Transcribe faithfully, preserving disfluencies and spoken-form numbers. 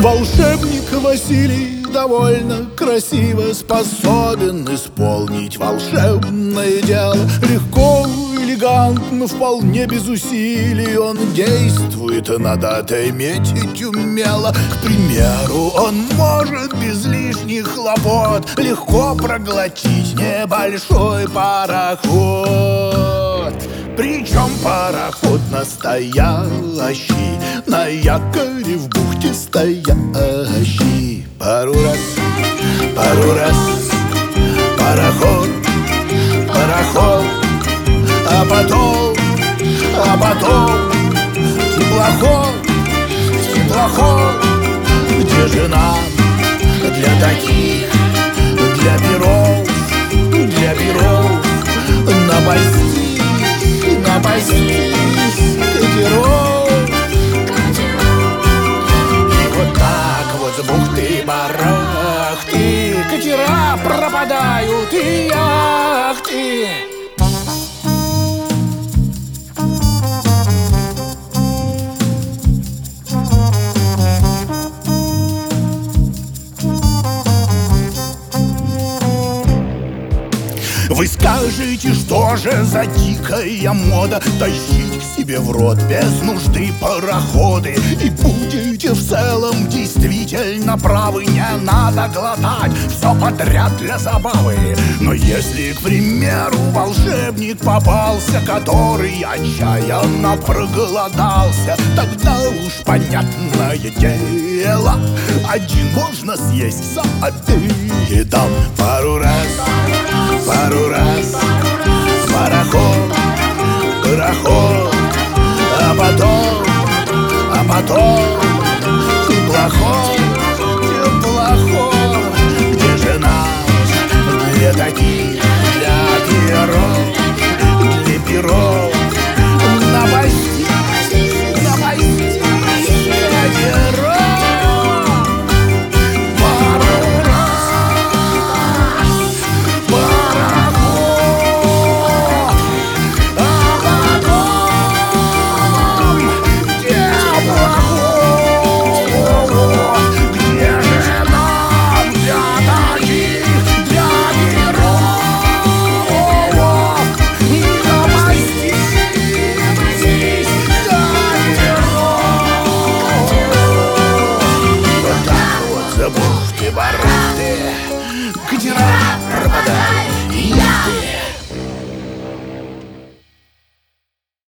Волшебник Василий довольно красиво способен исполнить волшебное дело. Легко, элегантно, вполне без усилий он действует, надо отметить умело. К примеру, он может без лишних хлопот легко проглотить небольшой пароход. Причем пароход настоящий, на якоре в бухте стоящий. Пару раз, пару раз, пароход, пароход, а потом, а потом теплоход, теплоход. Где же нам для таких, для перов, для перов напастись, напастись катеров. И вот так вот с бухты-барахты катера пропадают и яхты. Вы скажете, что же за дикая мода тащить к себе в рот без нужды пароходы? И будете в целом действительно правы, не надо глотать все подряд для забавы. Но если, к примеру, волшебник попался, который отчаянно проголодался, тогда уж понятное дело, один можно съесть за обедом. Пару раз, пару раз, пароход, пароход, а потом, а потом